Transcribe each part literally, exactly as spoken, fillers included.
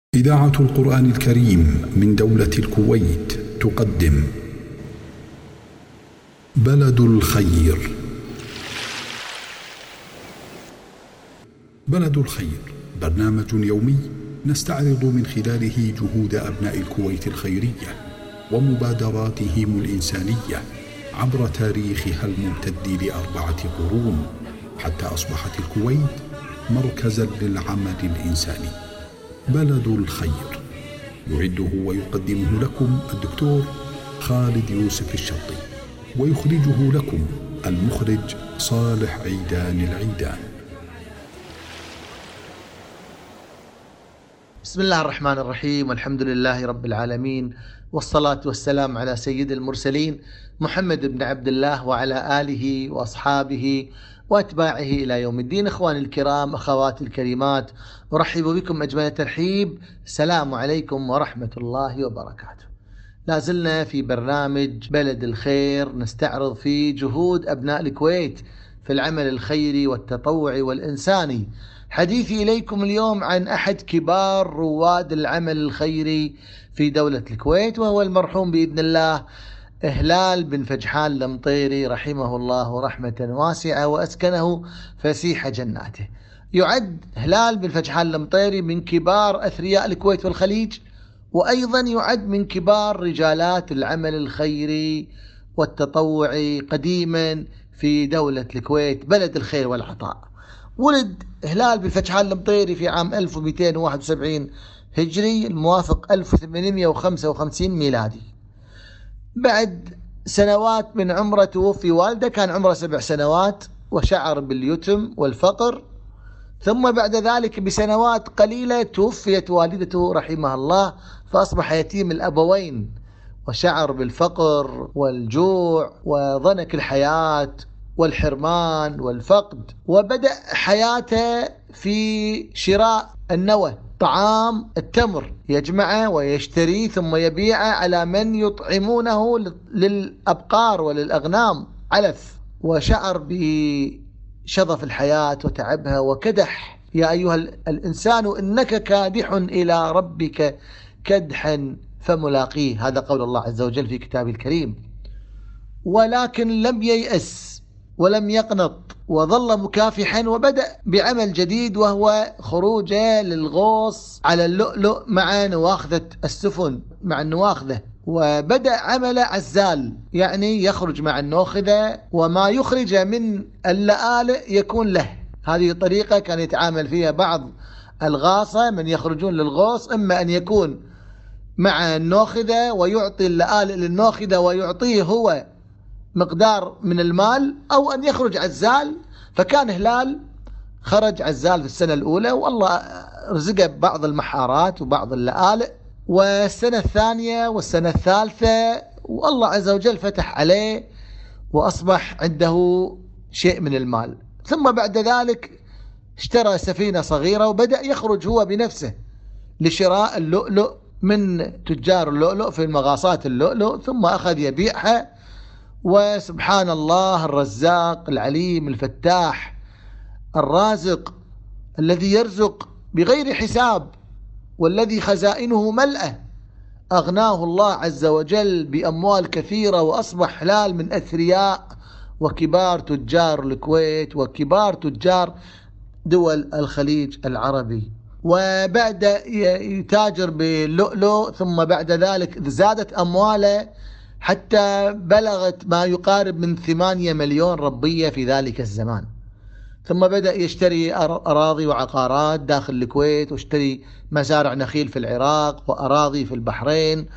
إذاعة القرآن الكريم من دولة الكويت تقدم بلد الخير. بلد الخير برنامج يومي نستعرض من خلاله جهود أبناء الكويت الخيرية ومبادراتهم الإنسانية عبر تاريخها الممتد لأربعة قرون حتى أصبحت الكويت مركزا للعمل الإنساني. بلد الخير يعده ويقدمه لكم الدكتور خالد يوسف الشطي، ويخرجه لكم المخرج صالح عيدان العيدان. بسم الله الرحمن الرحيم، والحمد لله رب العالمين، والصلاة والسلام على سيد المرسلين محمد بن عبد الله وعلى آله وأصحابه وأتباعه إلى يوم الدين. إخواني الكرام، أخواتي الكريمات، أرحب بكم أجمل الترحيب. السلام عليكم ورحمة الله وبركاته. لازلنا في برنامج بلد الخير نستعرض فيه جهود أبناء الكويت في العمل الخيري والتطوعي والإنساني. حديثي إليكم اليوم عن أحد كبار رواد العمل الخيري في دولة الكويت، وهو المرحوم بإذن الله هلال بن فجحان المطيري رحمه الله رحمة واسعة وأسكنه فسيح جناته. يعد هلال بن فجحان المطيري من كبار أثرياء الكويت والخليج، وأيضا يعد من كبار رجالات العمل الخيري والتطوعي قديما في دولة الكويت، بلد الخير والعطاء. ولد هلال بن فجحان المطيري في عام ألف ومئتين وواحد وسبعين هجري الموافق ألف وثمانمئة وخمسة وخمسين ميلادي. بعد سنوات من عمره توفي والده، كان عمره سبع سنوات وشعر باليتم والفقر. ثم بعد ذلك بسنوات قليلة توفيت والدته رحمها الله، فأصبح يتيم الأبوين وشعر بالفقر والجوع وضنك الحياة والحرمان والفقد، وبدأ حياته في شراء النوى، طعام التمر، يجمعه ويشتريه ثم يبيعه على من يطعمونه للأبقار وللأغنام علف. وشعر بشظف الحياة وتعبها وكدح. يا أيها الإنسان إنك كادح إلى ربك كدحا فملاقيه، هذا قول الله عز وجل في كتابه الكريم. ولكن لم ييأس ولم يقنط، وظل مكافحا، وبدأ بعمل جديد وهو خروجه للغوص على اللؤلؤ مع نواخذة السفن، مع النواخذة. وبدأ عمل عزال، يعني يخرج مع النوخذة وما يخرج من اللآلئ يكون له. هذه الطريقة كان يتعامل فيها بعض الغاصة من يخرجون للغوص، إما أن يكون مع النوخذة ويعطي اللآلئ للنوخذة ويعطيه هو مقدار من المال، أو أن يخرج عزال. فكان هلال خرج عزال في السنة الأولى، والله رزقه ببعض المحارات وبعض اللآلئ، والسنة الثانية والسنة الثالثة والله عز وجل فتح عليه وأصبح عنده شيء من المال. ثم بعد ذلك اشترى سفينة صغيرة وبدأ يخرج هو بنفسه لشراء اللؤلؤ من تجار اللؤلؤ في المغاصات اللؤلؤ، ثم أخذ يبيعها. وسبحان الله الرزاق العليم الفتاح الرازق الذي يرزق بغير حساب، والذي خزائنه ملأة، أغناه الله عز وجل بأموال كثيرة، وأصبح هلال من أثرياء وكبار تجار الكويت وكبار تجار دول الخليج العربي. وبعد يتاجر باللؤلؤ، ثم بعد ذلك زادت أمواله حتى بلغت ما يقارب من ثمانية مليون ربية في ذلك الزمان. ثم بدأ يشتري أراضي وعقارات داخل الكويت، واشتري مزارع نخيل في العراق، وأراضي في البحرين،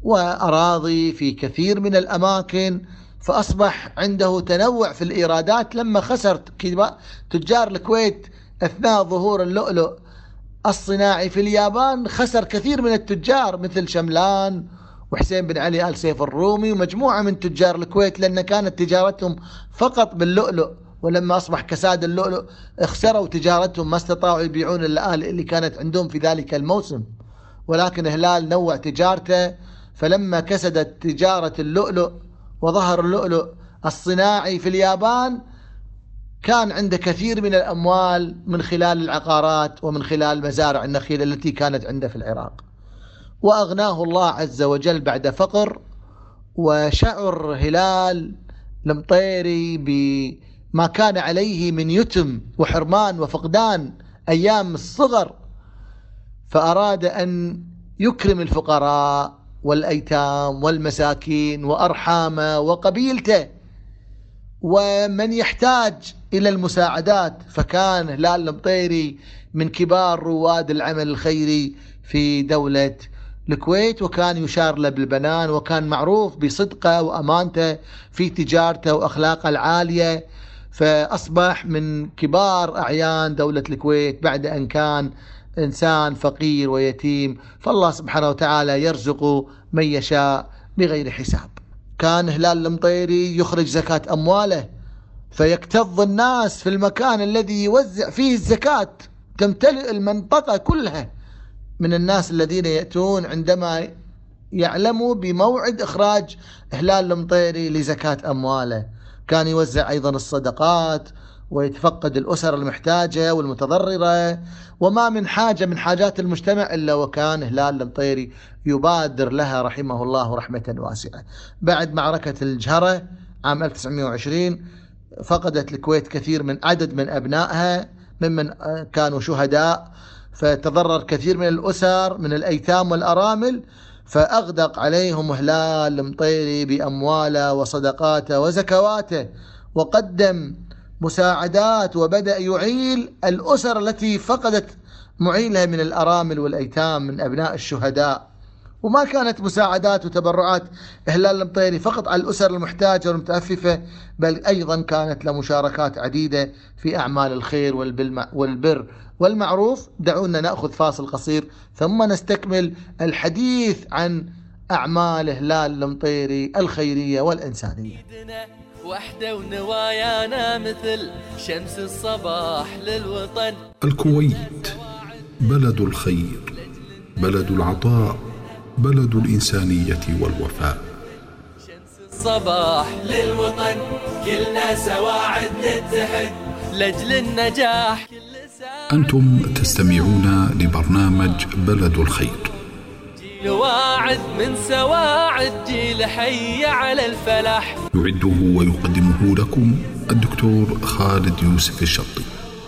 وأراضي في كثير من الأماكن. فأصبح عنده تنوع في الإيرادات. لما خسر تجار الكويت أثناء ظهور اللؤلؤ الصناعي في اليابان، خسر كثير من التجار مثل شملان وحسين بن علي آل سيف الرومي ومجموعة من تجار الكويت، لأن كانت تجارتهم فقط باللؤلؤ. ولما أصبح كساد اللؤلؤ اخسروا تجارتهم، ما استطاعوا يبيعون اللآلئ اللي كانت عندهم في ذلك الموسم. ولكن هلال نوع تجارته، فلما كسدت تجارة اللؤلؤ وظهر اللؤلؤ الصناعي في اليابان، كان عنده كثير من الأموال من خلال العقارات ومن خلال مزارع النخيل التي كانت عنده في العراق، وأغناه الله عز وجل بعد فقر. وشعر هلال المطيري بما كان عليه من يتم وحرمان وفقدان أيام الصغر، فأراد أن يكرم الفقراء والأيتام والمساكين وأرحامه وقبيلته ومن يحتاج إلى المساعدات. فكان هلال المطيري من كبار رواد العمل الخيري في دولة الكويت، وكان يشار له بالبنان، وكان معروف بصدقه وأمانته في تجارته وأخلاقه العالية، فأصبح من كبار أعيان دولة الكويت بعد أن كان إنسان فقير ويتيم. فالله سبحانه وتعالى يرزق من يشاء بغير حساب. كان هلال المطيري يخرج زكاة أمواله، فيكتظ الناس في المكان الذي يوزع فيه الزكاة، تمتلئ المنطقة كلها من الناس الذين يأتون عندما يعلموا بموعد إخراج هلال المطيري لزكاة أمواله. كان يوزع أيضا الصدقات ويتفقد الأسر المحتاجة والمتضررة، وما من حاجة من حاجات المجتمع إلا وكان هلال المطيري يبادر لها رحمه الله رحمة واسعة. بعد معركة الجهرة عام ألف وتسعمئة وعشرين فقدت الكويت كثير من عدد من أبنائها ممن كانوا شهداء، فتضرر كثير من الأسر من الأيتام والأرامل، فأغدق عليهم هلال المطيري بأمواله وصدقاته وزكواته، وقدم مساعدات وبدأ يعيل الأسر التي فقدت معيلها من الأرامل والأيتام من أبناء الشهداء. وما كانت مساعدات وتبرعات هلال المطيري فقط على الأسر المحتاجة والمتأففة، بل أيضا كانت له مشاركات عديدة في أعمال الخير والبر والمعروف. دعونا نأخذ فاصل قصير ثم نستكمل الحديث عن أعمال هلال المطيري الخيرية والإنسانية. وحدة ونوايانا مثل شمس الصباح للوطن. الكويت بلد الخير، بلد العطاء، بلد الإنسانية والوفاء. شمس الصباح للوطن، كلنا سواعد نتحد لأجل النجاح. أنتم تستمعون لبرنامج بلد الخير. جيل واعد من سواعد جيل حي على الفلاح. يعده ويقدمه لكم الدكتور خالد يوسف الشطي.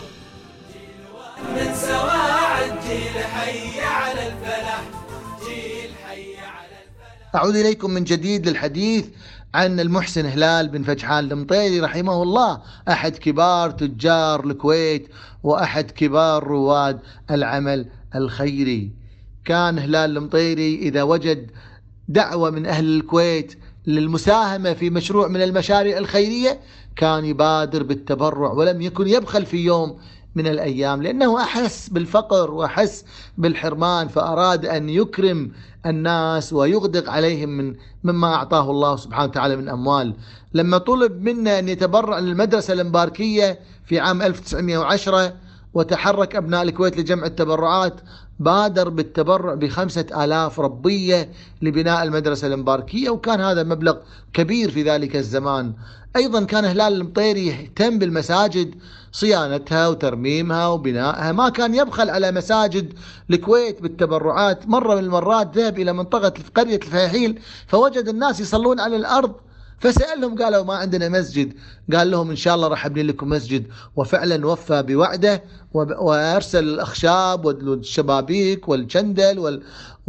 من سواعد جيل حي على الفلاح، جيل حي على الفلاح. أعود إليكم من جديد للحديث عن المحسن هلال بن فجحان المطيري رحمه الله، أحد كبار تجار الكويت وأحد كبار رواد العمل الخيري. كان هلال المطيري إذا وجد دعوة من أهل الكويت للمساهمة في مشروع من المشاريع الخيرية كان يبادر بالتبرع، ولم يكن يبخل في يوم من الأيام، لأنه أحس بالفقر وأحس بالحرمان، فأراد أن يكرم الناس ويغدق عليهم من مما أعطاه الله سبحانه وتعالى من أموال. لما طلب منا أن يتبرع للمدرسة المباركية في عام ألف وتسعمئة وعشرة وتحرك أبناء الكويت لجمع التبرعات، بادر بالتبرع بخمسة آلاف ربية لبناء المدرسة المباركية، وكان هذا مبلغ كبير في ذلك الزمان. أيضا كان هلال المطيري يهتم بالمساجد، صيانتها وترميمها وبنائها، ما كان يبخل على مساجد الكويت بالتبرعات. مرة من المرات ذهب إلى منطقة قرية الفيحيل فوجد الناس يصلون على الأرض، فسألهم قالوا ما عندنا مسجد، قال لهم إن شاء الله راح أبني لكم مسجد، وفعلا وفى بوعده وأرسل الأخشاب والشبابيك والجندل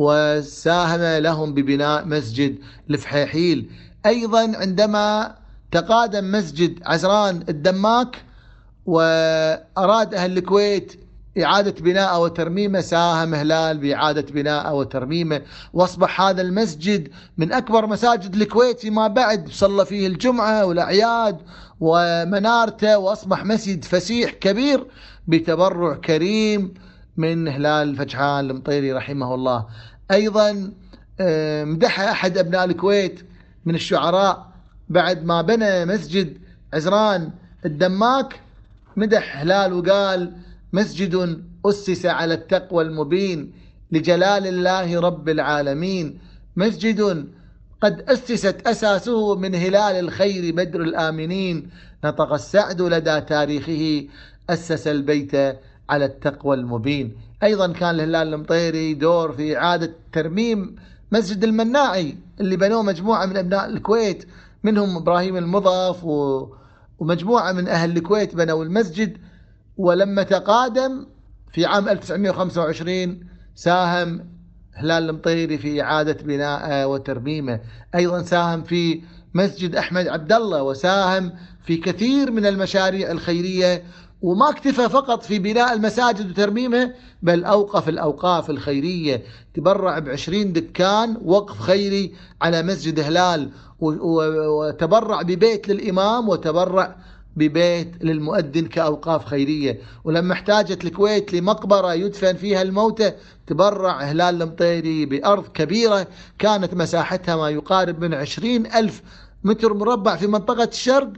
وساهم لهم ببناء مسجد الفحيحيل. أيضا عندما تقادم مسجد عزران الدماك وأراد أهل الكويت إعادة بناء وترميمه، ساهم هلال بإعادة بناء وترميمه، وأصبح هذا المسجد من أكبر مساجد الكويت فيما بعد، صلى فيه الجمعة والأعياد ومنارته، وأصبح مسجد فسيح كبير بتبرع كريم من هلال فجحان المطيري رحمه الله. أيضا مدح أحد أبناء الكويت من الشعراء بعد ما بنى مسجد عزران الدماك، مدح هلال وقال: مسجد أسس على التقوى المبين لجلال الله رب العالمين، مسجد قد أسست أساسه من هلال الخير بدر الآمنين، نطق السعد لدى تاريخه أسس البيت على التقوى المبين. أيضا كان لهلال المطيري دور في إعادة ترميم مسجد المناعي اللي بنوه مجموعة من أبناء الكويت، منهم إبراهيم المضاف ومجموعة من أهل الكويت بنوا المسجد. ولما تقادم في عام ألف وتسعمئة وخمسة وعشرين ساهم هلال المطيري في إعادة بناءه وترميمه. أيضا ساهم في مسجد أحمد عبد الله، وساهم في كثير من المشاريع الخيرية، وما اكتفى فقط في بناء المساجد وترميمها، بل أوقف الأوقاف الخيرية، تبرع بعشرين دكان وقف خيري على مسجد هلال، وتبرع ببيت للإمام وتبرع ببيت للمؤذن كأوقاف خيرية. ولما احتاجت الكويت لمقبرة يدفن فيها الموتى تبرع هلال المطيري بأرض كبيرة كانت مساحتها ما يقارب من عشرين ألف متر مربع في منطقة الشرق،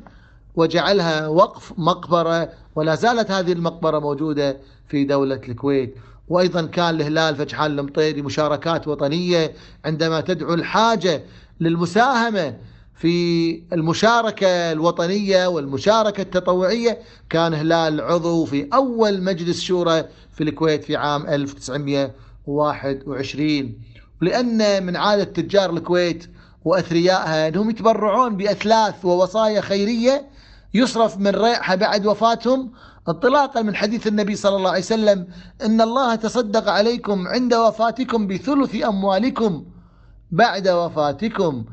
وجعلها وقف مقبرة، ولا زالت هذه المقبرة موجودة في دولة الكويت. وأيضا كان لهلال فجحان المطيري مشاركات وطنية عندما تدعو الحاجة للمساهمة في المشاركة الوطنية والمشاركة التطوعية. كان هلال عضو في أول مجلس شورى في الكويت في عام ألف وتسعمئة وواحد وعشرين. ولأن من عادة تجار الكويت وأثريائها أنهم يتبرعون بأثلاث ووصايا خيرية يصرف من ريعها بعد وفاتهم، انطلاقا من حديث النبي صلى الله عليه وسلم: إن الله تصدق عليكم عند وفاتكم بثلث أموالكم بعد وفاتكم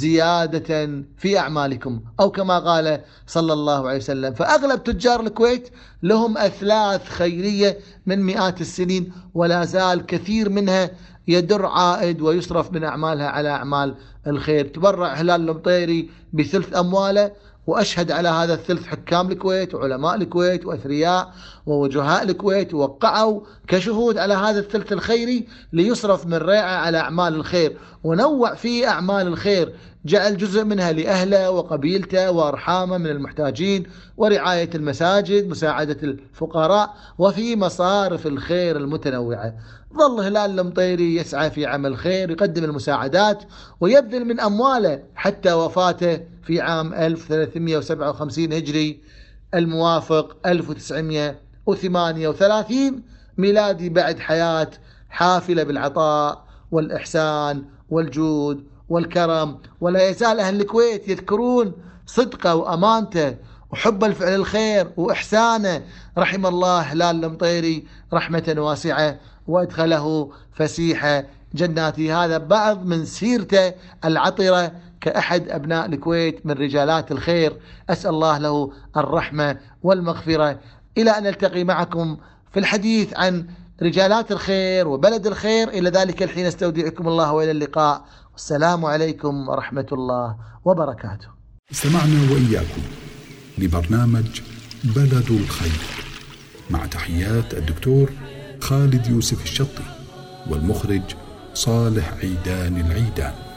زيادة في أعمالكم، أو كما قال صلى الله عليه وسلم. فأغلب تجار الكويت لهم أثلاث خيرية من مئات السنين، ولا زال كثير منها يدر عائد ويصرف من أعمالها على أعمال الخير. تبرع هلال المطيري بثلث أمواله، وأشهد على هذا الثلث حكام الكويت وعلماء الكويت وأثرياء ووجهاء الكويت، وقعوا كشهود على هذا الثلث الخيري ليصرف من ريعه على أعمال الخير. ونوع في أعمال الخير، جعل جزء منها لأهله وقبيلته وأرحامه من المحتاجين، ورعاية المساجد، مساعدة الفقراء، وفي مصارف الخير المتنوعة. ظل هلال المطيري يسعى في عمل خير، يقدم المساعدات ويبذل من أمواله حتى وفاته في عام ألف وثلاثمئة وسبعة وخمسين هجري الموافق ألف وتسعمئة وثمانية وثلاثين ميلادي، بعد حياة حافلة بالعطاء والإحسان والجود والكرم. ولا يزال أهل الكويت يذكرون صدقه وأمانته وحب الفعل الخير وإحسانه. رحم الله هلال المطيري رحمة واسعة، وأدخله فسيح جناته. هذا بعض من سيرته العطرة كأحد أبناء الكويت من رجالات الخير، أسأل الله له الرحمة والمغفرة. إلى أن نلتقي معكم في الحديث عن رجالات الخير وبلد الخير، إلى ذلك الحين استودعكم الله وإلى اللقاء، والسلام عليكم ورحمة الله وبركاته. استمعنا وإياكم لبرنامج بلد الخير، مع تحيات الدكتور خالد يوسف الشطي والمخرج صالح عيدان العيدان.